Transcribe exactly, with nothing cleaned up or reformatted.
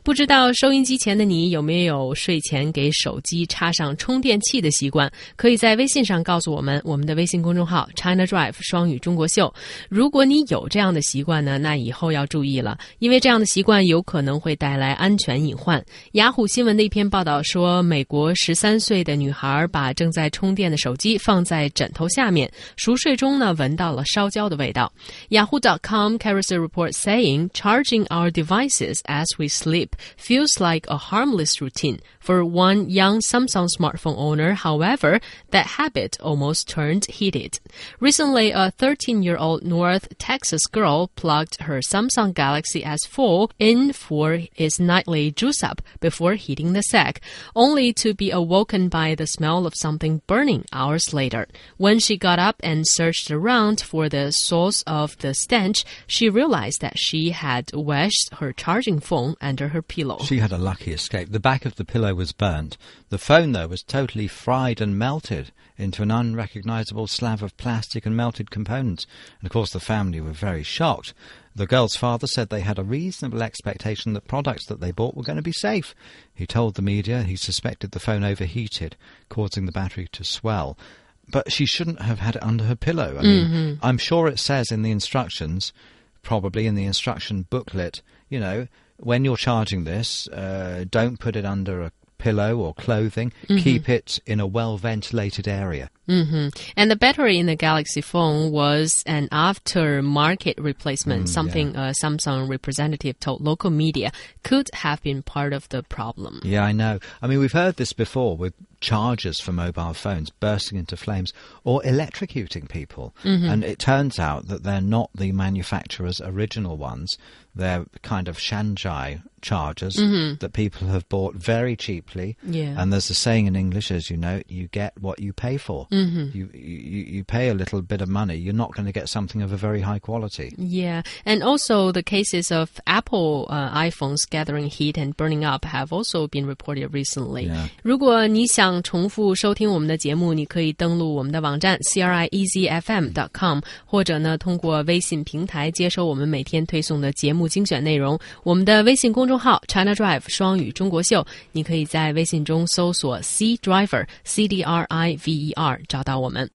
不知道收音机前的你有没有睡前给手机插上充电器的习惯？可以在微信上告诉我们，我们的微信公众号 China Drive 双语中国秀。如果你有这样的习惯呢，那以后要注意了，因为这样的习惯有可能会带来安全隐患。雅虎新闻的一篇报道说，美国十三岁的女孩把正在充电的手机放在枕头下面，熟睡中呢闻到了烧焦的味道。Yahoo dot com carries a report saying charging our devices as we sleep feels like a harmless routine. For one young Samsung smartphone owner, however, that habit almost turned heated. Recently, a thirteen-year-old North Texas girl plugged her Samsung Galaxy S four in for its nightly juice-up before heating the sack, only to be awoken by the smell of something burning hours later. When she got up and searched around for the source of the stench, she realized that she had wedged her charging phone under her pillow. She had a lucky escape. The back of the pillow was burnt. The phone, though, was totally fried and melted into an unrecognisable slab of plastic and melted components. And, of course, the family were very shocked. The girl's father said they had a reasonable expectation that products that they bought were going to be safe. He told the media he suspected the phone overheated, causing the battery to swell. But she shouldn't have had it under her pillow. I mean, mm-hmm. I'm sure it says in the instructions, probably in the instruction booklet, you know, when you're charging this, uh, don't put it under a pillow or clothing. Mm-hmm. Keep it in a well-ventilated area. Mm-hmm. And the battery in the Galaxy phone was an aftermarket replacement, mm, something yeah. a Samsung representative told local media could have been part of the problem. Yeah, I know. I mean, we've heard this before with chargers for mobile phones bursting into flames or electrocuting people. Mm-hmm. And it turns out that they're not the manufacturer's original ones. They're kind of Shanghai chargers mm-hmm. that people have bought very cheaply. Yeah. And there's a saying in English, as you know, you get what you pay for. Mm-hmm. You, you you pay a little bit of money, you're not going to get something of a very high quality. Yeah, and also the cases of Apple uh, iPhones gathering heat and burning up have also been reported recently. Yeah. 如果你想重复收听我们的节目，你可以登录我们的网站 C R I E Z F M dot com， 或者呢通过微信平台接收我们每天推送的节目精选内容。我们的微信公众号 China Drive 双语中国秀，你可以在微信中搜索 C Driver C D R I V E R 找到我们。